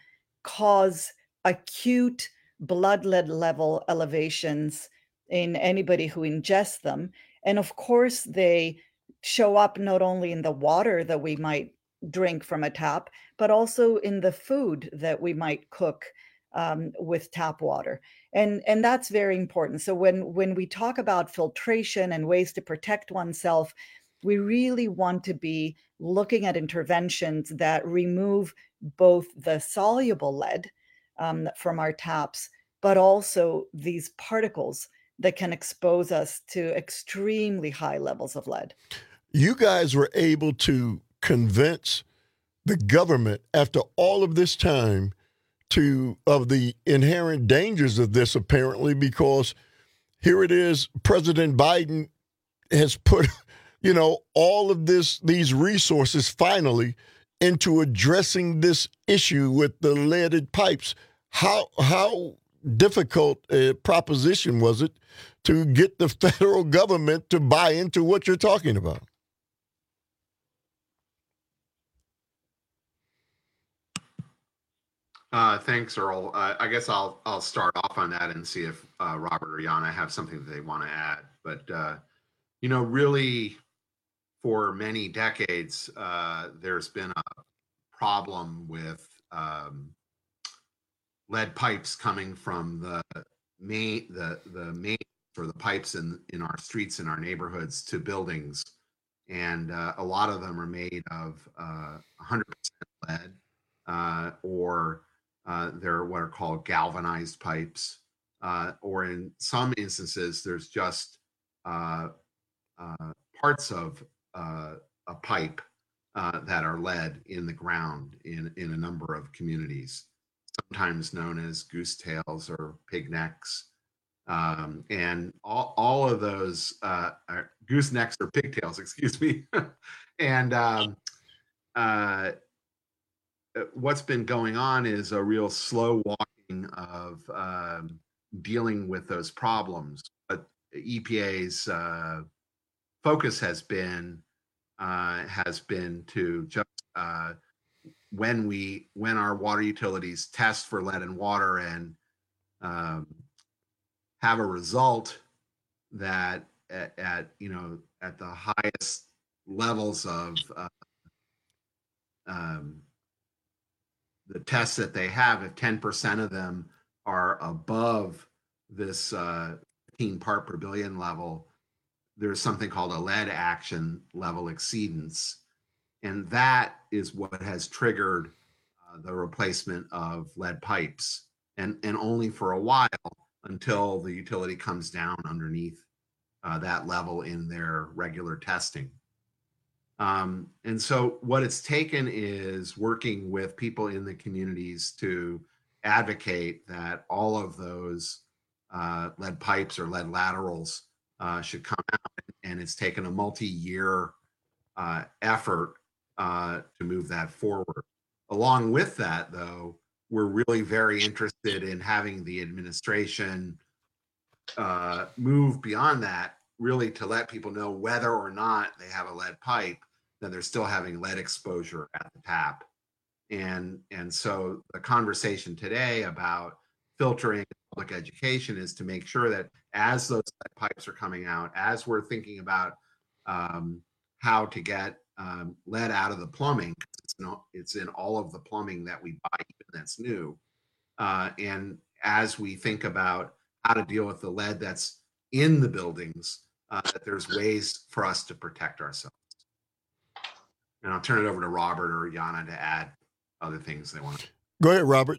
[SPEAKER 3] cause acute blood lead level elevations in anybody who ingests them. And of course, they show up not only in the water that we might drink from a tap, but also in the food that we might cook um, with tap water. And, and that's very important. So when, when we talk about filtration and ways to protect oneself, we really want to be looking at interventions that remove both the soluble lead um, from our taps, but also these particles that can expose us to extremely high levels of lead.
[SPEAKER 17] You guys were able to convince the government, after all of this time, to of the inherent dangers of this, apparently, because here it is, President Biden has put, you know, all of this, these resources finally into addressing this issue with the leaded pipes. How how difficult a proposition was it to get the federal government to buy into what you're talking about?
[SPEAKER 2] Uh, thanks, Earl. Uh, I guess I'll I'll start off on that and see if uh, Robert or Yana have something that they want to add. But uh, you know, really, for many decades, uh, there's been a problem with um, lead pipes coming from the main the the main or the pipes in in our streets in our neighborhoods to buildings, and uh, a lot of them are made of uh, one hundred percent lead uh, or Uh, they're what are called galvanized pipes, uh, or in some instances, there's just uh, uh, parts of uh, a pipe uh, that are lead in the ground in, in a number of communities, sometimes known as goose tails or pig necks. Um, and all, all of those uh, are goose necks or pigtails, excuse me. and um, uh, what's been going on is a real slow walking of um, dealing with those problems. But E P A's uh, focus has been uh, has been to just uh, when we when our water utilities test for lead in water and um, have a result that at, at you know at the highest levels of uh, um, the tests that they have, if ten percent of them are above this uh, fifteen part per billion level, there's something called a lead action level exceedance. And that is what has triggered uh, the replacement of lead pipes, and, and only for a while until the utility comes down underneath uh, that level in their regular testing. Um, and so what it's taken is working with people in the communities to advocate that all of those uh, lead pipes or lead laterals uh, should come out. And it's taken a multi-year uh, effort uh, to move that forward. Along with that, though, we're really very interested in having the administration uh, move beyond that, really to let people know whether or not they have a lead pipe, then they're still having lead exposure at the tap. And, and so the conversation today about filtering public education is to make sure that as those lead pipes are coming out, as we're thinking about um, how to get um, lead out of the plumbing, it's, no, it's in all of the plumbing that we buy, even that's new. Uh, and as we think about how to deal with the lead that's in the buildings, uh, that there's ways for us to protect ourselves. And I'll turn it over to Robert or Yana to add other things they want.
[SPEAKER 17] Go ahead, Robert.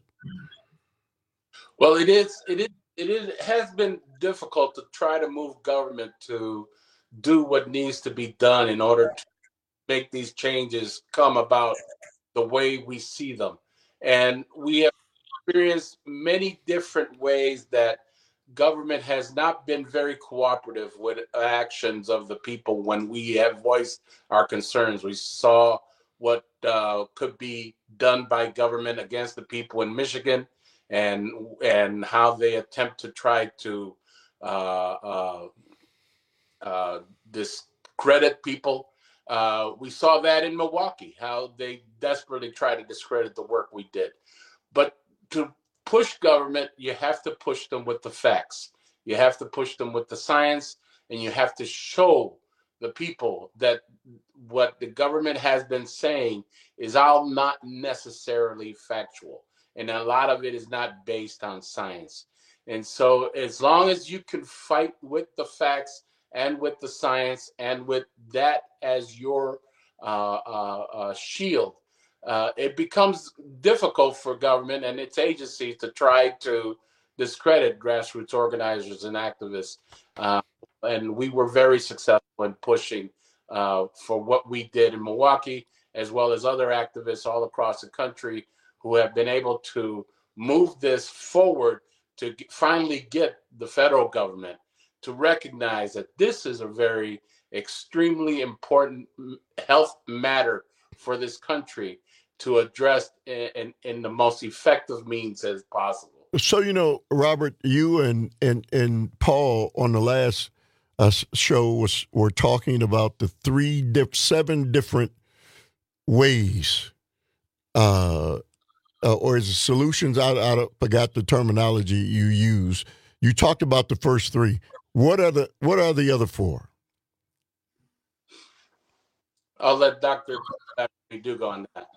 [SPEAKER 25] Well, it is, it is, it is, it has been difficult to try to move government to do what needs to be done in order to make these changes come about the way we see them. And we have experienced many different ways that government has not been very cooperative with actions of the people when we have voiced our concerns. We saw what uh, could be done by government against the people in Michigan, and and how they attempt to try to uh, uh, uh, discredit people. Uh, we saw that in Milwaukee, how they desperately try to discredit the work we did. But to push government, you have to push them with the facts. You have to push them with the science, and you have to show the people that what the government has been saying is all not necessarily factual. And a lot of it is not based on science. And so as long as you can fight with the facts and with the science and with that as your uh, uh, uh, shield, Uh, it becomes difficult for government and its agencies to try to discredit grassroots organizers and activists. Uh, and we were very successful in pushing uh, for what we did in Milwaukee as well as other activists all across the country who have been able to move this forward to finally get the federal government to recognize that this is a very extremely important health matter for this country to address in, in, in the most effective means as possible.
[SPEAKER 17] So, you know, Robert, you and and, and Paul on the last uh, show was were talking about the three, diff, seven different ways, uh, uh, or is it solutions? I, I forgot the terminology you use. You talked about the first three. What are the What are the other four?
[SPEAKER 25] I'll let Doctor do go on that.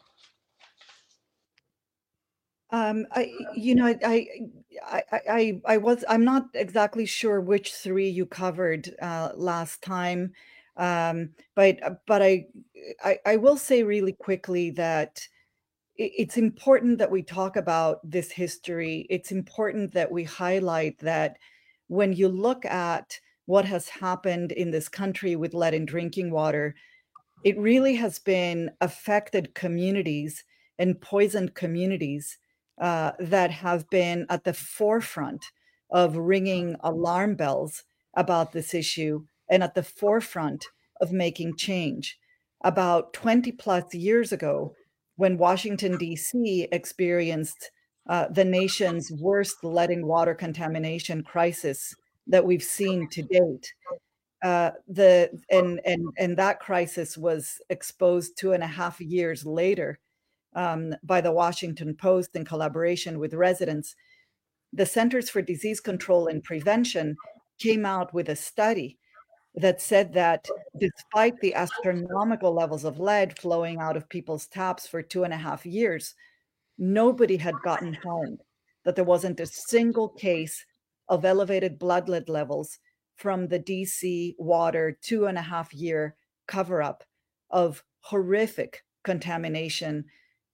[SPEAKER 3] Um, I, you know, I, I, I, I, I was, I'm not exactly sure which three you covered uh, last time, um, but, but I, I, I will say really quickly that it's important that we talk about this history. It's important that we highlight that when you look at what has happened in this country with lead in drinking water, it really has been affected communities and poisoned communities uh, that have been at the forefront of ringing alarm bells about this issue and at the forefront of making change. About twenty plus years ago, when Washington, D C experienced uh, the nation's worst lead and water contamination crisis that we've seen to date, uh, the and and and that crisis was exposed two and a half years later um, by the Washington Post in collaboration with residents. The Centers for Disease Control and Prevention came out with a study that said that despite the astronomical levels of lead flowing out of people's taps for two and a half years, nobody had gotten harmed, that there wasn't a single case of elevated blood lead levels from the D C water two and a half year cover up of horrific contamination,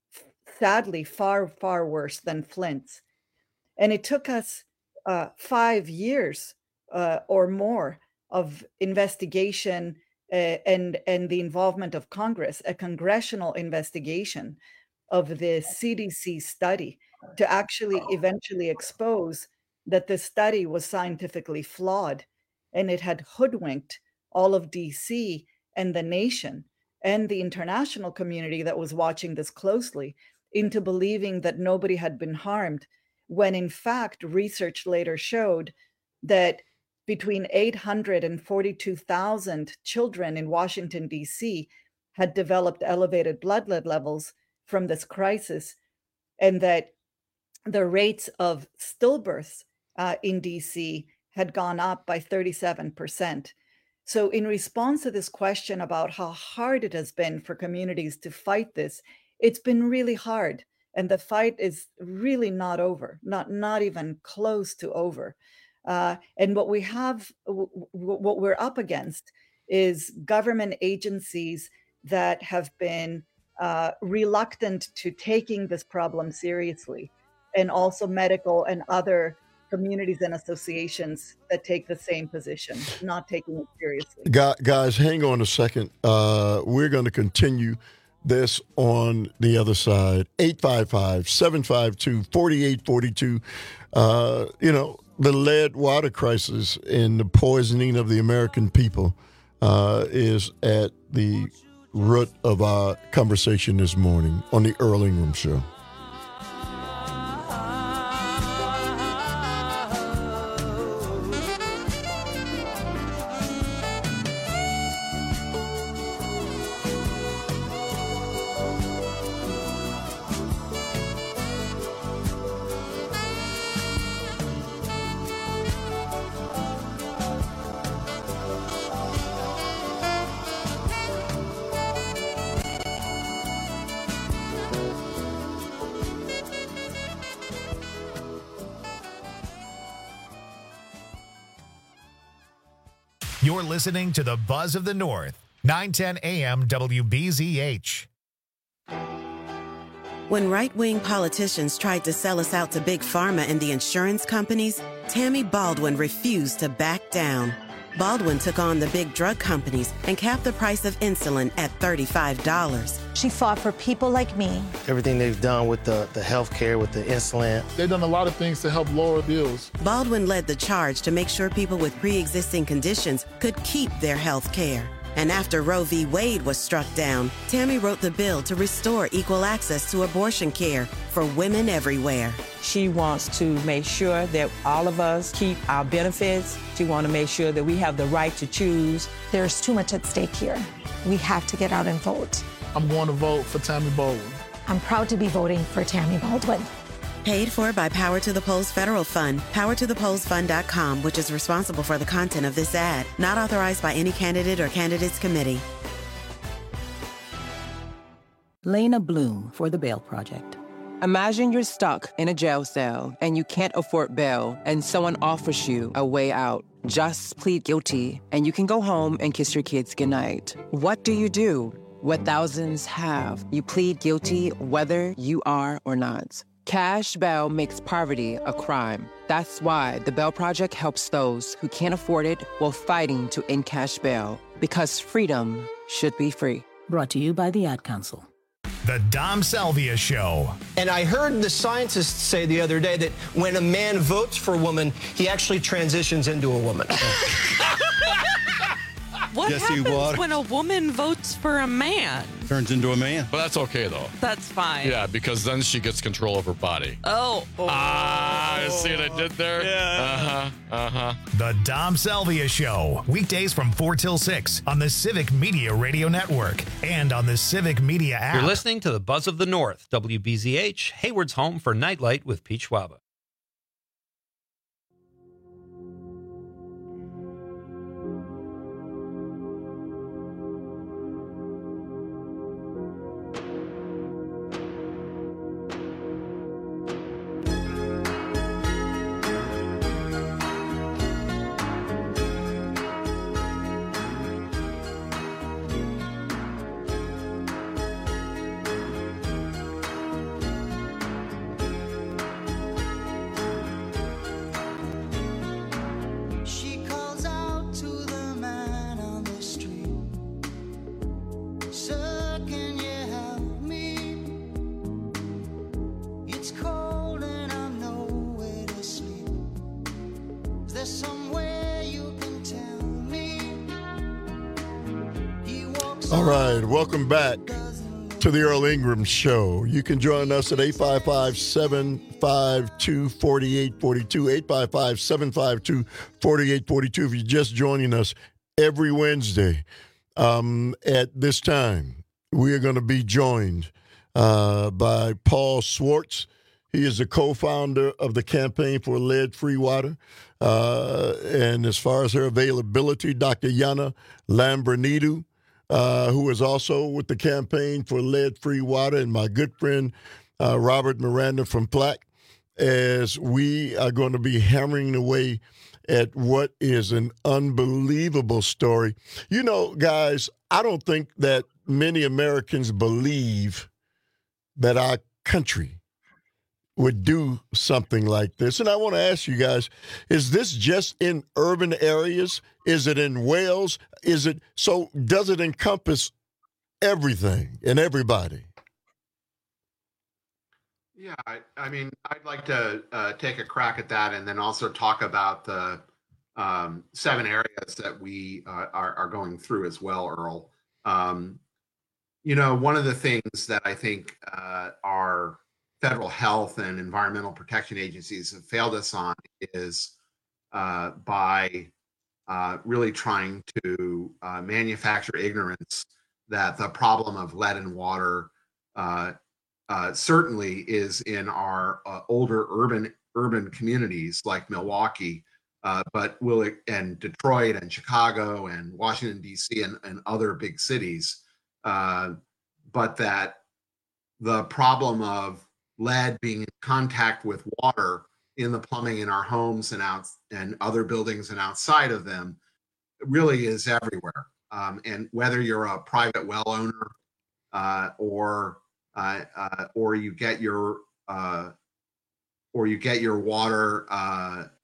[SPEAKER 3] sadly, far, far worse than Flint's. And it took us uh, five years uh, or more of investigation uh, and, and the involvement of Congress, a congressional investigation of the C D C study to actually eventually expose that the study was scientifically flawed and it had hoodwinked all of D C and the nation and the international community that was watching this closely into believing that nobody had been harmed, when in fact research later showed that between eight hundred and forty-two thousand children in Washington, D C had developed elevated blood lead levels from this crisis, and that the rates of stillbirths uh, in D C had gone up by thirty-seven percent. So in response to this question about how hard it has been for communities to fight this, it's been really hard. And the fight is really not over, not, not even close to over. Uh, and what we have, w- w- what we're up against is government agencies that have been uh, reluctant to taking this problem seriously, and also medical and other communities and associations that take the same position, not taking it seriously.
[SPEAKER 17] Guys, hang on a second. Uh, we're going to continue this on the other side. eight five five, seven five two, four eight four two. Uh, you know, the lead water crisis and the poisoning of the American people uh, is at the root of our conversation this morning on the Earl Ingram Show.
[SPEAKER 1] You're listening to the Buzz of the North, nine ten A M W B Z H.
[SPEAKER 12] When right-wing politicians tried to sell us out to Big Pharma and the insurance companies, Tammy Baldwin refused to back down. Baldwin took on the big drug companies and capped the price of insulin at thirty-five dollars.
[SPEAKER 13] She fought for people like me.
[SPEAKER 14] Everything they've done with the, the health care, with the insulin.
[SPEAKER 15] They've done a lot of things to help lower bills.
[SPEAKER 12] Baldwin led the charge to make sure people with pre-existing conditions could keep their health care. And after Roe v. Wade was struck down, Tammy wrote the bill to restore equal access to abortion care for women everywhere.
[SPEAKER 16] She wants to make sure that all of us keep our benefits. She wants to make sure that we have the right to choose.
[SPEAKER 13] There's too much at stake here. We have to get out and vote.
[SPEAKER 15] I'm going to vote for Tammy Baldwin.
[SPEAKER 13] I'm proud to be voting for Tammy Baldwin.
[SPEAKER 12] Paid for by Power to the Polls Federal Fund, power to the polls fund dot com, which is responsible for the content of this ad. Not authorized by any candidate or candidates committee.
[SPEAKER 18] Lena Bloom for the Bail Project. Imagine you're stuck in a jail cell and you can't afford bail and someone offers you a way out. Just plead guilty and you can go home and kiss your kids goodnight. What do you do? What thousands have. You plead guilty whether you are or not. Cash bail makes poverty a crime. That's why the Bail Project helps those who can't afford it while fighting to end cash bail. Because freedom should be free. Brought to you by the Ad Council.
[SPEAKER 1] The Dom Salvia Show.
[SPEAKER 19] And I heard the scientists say the other day that when a man votes for a woman, he actually transitions into a woman.
[SPEAKER 20] What
[SPEAKER 19] Yes, he
[SPEAKER 20] happens
[SPEAKER 19] would.
[SPEAKER 20] when a woman votes for a man?
[SPEAKER 28] Turns into a man.
[SPEAKER 22] But that's okay, though.
[SPEAKER 20] That's fine.
[SPEAKER 22] Yeah, because then she gets control of her body.
[SPEAKER 20] Oh. oh.
[SPEAKER 22] Ah, you see what I did there?
[SPEAKER 28] Yeah.
[SPEAKER 22] Uh-huh, uh-huh.
[SPEAKER 1] The Dom Salvia Show. Weekdays from four till six on the Civic Media Radio Network and on the Civic Media app.
[SPEAKER 8] You're listening to the Buzz of the North, W B Z H, Hayward's home for Nightlight with Pete Schwaba.
[SPEAKER 24] She calls out to the man on the street. Sir, can you help me? It's cold and I'm nowhere to sleep. Is there somewhere you can tell me? He walks
[SPEAKER 17] All right, welcome back to the Earl Ingram Show. You can join us at eight five five, seven five two, four eight four two, eight five five, seven five two, four eight four two if you're just joining us every Wednesday. Um, at this time, we are going to be joined uh, by Paul Swartz. He is the co-founder of the Campaign for Lead-Free Water. Uh, and as far as her availability, Doctor Yana Lambrinidou, Uh, who is also with the Campaign for Lead-Free Water, and my good friend uh, Robert Miranda from Plaque, as we are going to be hammering away at what is an unbelievable story. You know, guys, I don't think that many Americans believe that our country would do something like this. And I want to ask you guys, is this just in urban areas? Is it in Wales? Is it so does it encompass everything and everybody?
[SPEAKER 2] Yeah, I, I mean, I'd like to uh, take a crack at that and then also talk about the um, seven areas that we uh, are, are going through as well, Earl. Um, you know, one of the things that I think uh, our federal health and environmental protection agencies have failed us on is uh, by uh, really trying to uh, manufacture ignorance that the problem of lead in water uh, uh, certainly is in our uh, older urban urban communities like Milwaukee, uh, but will it, and Detroit and Chicago and Washington, D C and, and other big cities, uh, but that the problem of lead being in contact with water in the plumbing in our homes and out and other buildings and outside of them really is everywhere. Um, and whether you're a private well owner uh, or uh, uh, or you get your uh, or you get your water uh, you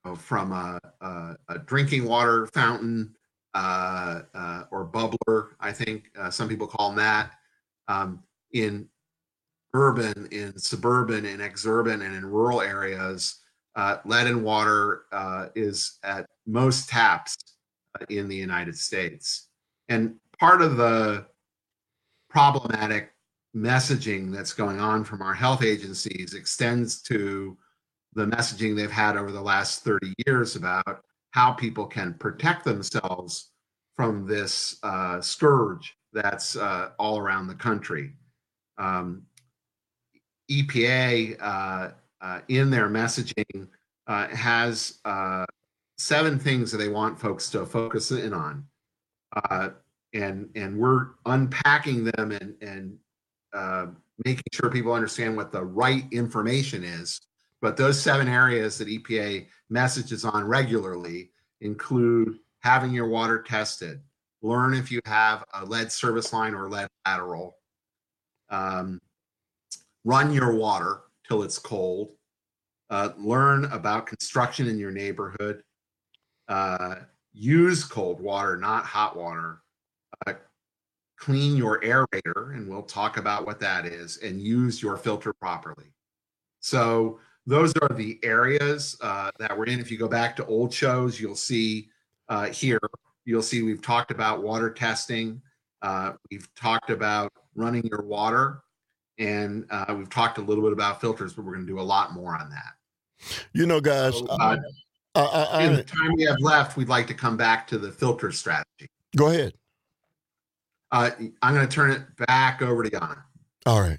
[SPEAKER 2] know, from a, a, a drinking water fountain uh, uh, or bubbler, I think uh, some people call them that, um, in urban, in suburban, in exurban, and in rural areas, uh, lead in water uh, is at most taps in the United States. And part of the problematic messaging that's going on from our health agencies extends to the messaging they've had over the last thirty years about how people can protect themselves from this uh, scourge that's uh, all around the country. Um, E P A, uh, uh, in their messaging, uh, has uh, seven things that they want folks to focus in on. Uh, and, and we're unpacking them and, and uh, making sure people understand what the right information is. But those seven areas that E P A messages on regularly include having your water tested, learn if you have a lead service line or lead lateral, um, run your water till it's cold, uh, learn about construction in your neighborhood, uh, use cold water, not hot water, uh, clean your aerator, and we'll talk about what that is, and use your filter properly. So those are the areas uh, that we're in. If you go back to old shows, you'll see uh, here, you'll see we've talked about water testing. Uh, we've talked about running your water. And uh, we've talked a little bit about filters, but we're going to do a lot more on that.
[SPEAKER 17] You know, guys,
[SPEAKER 2] so, uh,
[SPEAKER 17] I, I, I,
[SPEAKER 2] in the time we have left, we'd like to come back to the filter strategy.
[SPEAKER 17] Go ahead.
[SPEAKER 2] Uh, I'm going to turn it back over to Yana.
[SPEAKER 17] All right.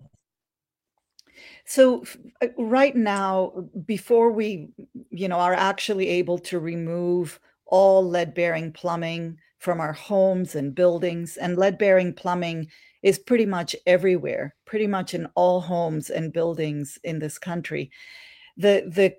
[SPEAKER 3] So right now, before we, you know, are actually able to remove all lead-bearing plumbing from our homes and buildings, and lead-bearing plumbing is pretty much everywhere, pretty much in all homes and buildings in this country. The, the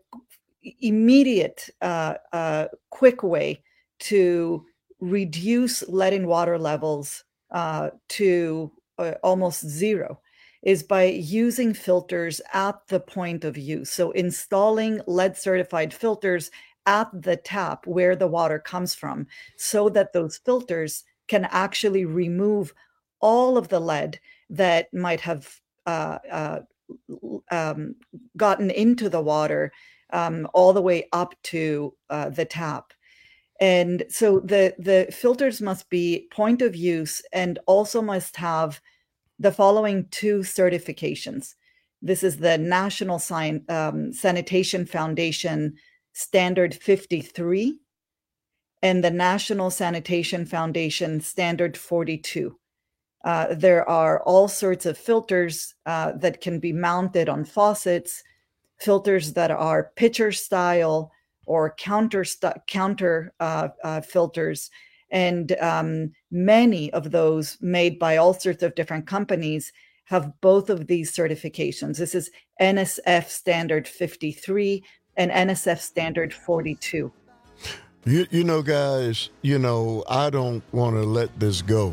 [SPEAKER 3] immediate, uh, uh, quick way to reduce lead in water levels uh, to uh, almost zero is by using filters at the point of use. So installing lead certified filters at the tap where the water comes from, so that those filters can actually remove all of the lead that might have uh, uh, um, gotten into the water um, all the way up to uh, the tap. And so the, the filters must be point of use and also must have the following two certifications. This is the National San- um, Sanitation Foundation Standard fifty-three and the National Sanitation Foundation Standard forty-two. Uh, there are all sorts of filters uh, that can be mounted on faucets, filters that are pitcher style or counter st- counter uh, uh, filters, and um, many of those made by all sorts of different companies have both of these certifications. This is N S F Standard fifty-three and N S F Standard forty-two.
[SPEAKER 17] You, you know, guys, you know, I don't want to let this go.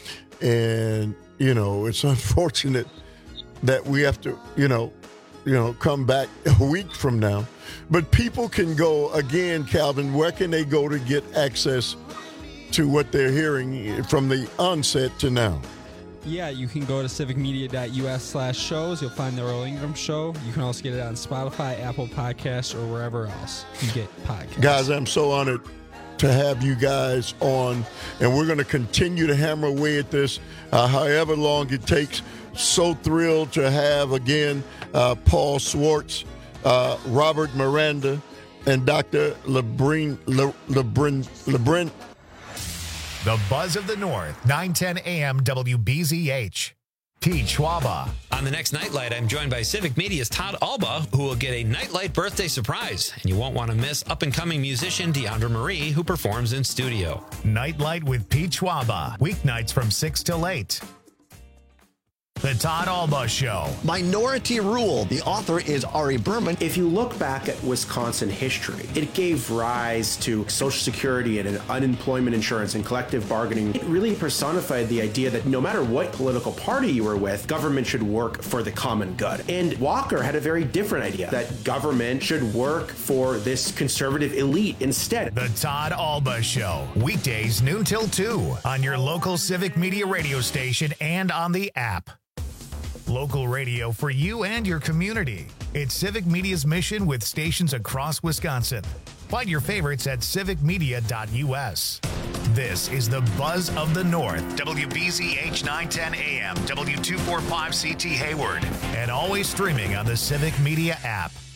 [SPEAKER 17] And, you know, it's unfortunate that we have to, you know, you know, come back a week from now. But people can go, again, Calvin, where can they go to get access to what they're hearing from the onset to now?
[SPEAKER 11] Yeah, you can go to civicmedia.us slash shows. You'll find the Earl Ingram Show. You can also get it on Spotify, Apple Podcasts, or wherever else you get podcasts.
[SPEAKER 17] Guys, I'm so honored to have you guys on, and we're going to continue to hammer away at this, uh, however long it takes. So thrilled to have, again, uh, Paul Swartz, uh, Robert Miranda, and Doctor Lebrin, Le, Lebrin, Lebrin.
[SPEAKER 1] The Buzz of the North, nine ten A M W B Z H. Pete Schwaba.
[SPEAKER 8] On the next Nightlight, I'm joined by Civic Media's Todd Alba, who will get a Nightlight birthday surprise. And you won't want to miss up-and-coming musician Deandra Marie, who performs in studio.
[SPEAKER 1] Nightlight with Pete Schwaba. Weeknights from six till eight. The Todd Alba Show.
[SPEAKER 5] Minority Rule. The author is Ari Berman.
[SPEAKER 6] If you look back at Wisconsin history, it gave rise to Social Security and unemployment insurance and collective bargaining. It really personified the idea that no matter what political party you were with, government should work for the common good. And Walker had a very different idea, that government should work for this conservative elite instead.
[SPEAKER 1] The Todd Alba Show. Weekdays noon till two on your local Civic Media radio station and on the app. Local radio for you and your community. It's Civic Media's mission with stations across Wisconsin. Find your favorites at civic media dot U S. This is the Buzz of the North. W B Z H nine ten A M, W two forty-five C T Hayward, and always streaming on the Civic Media app.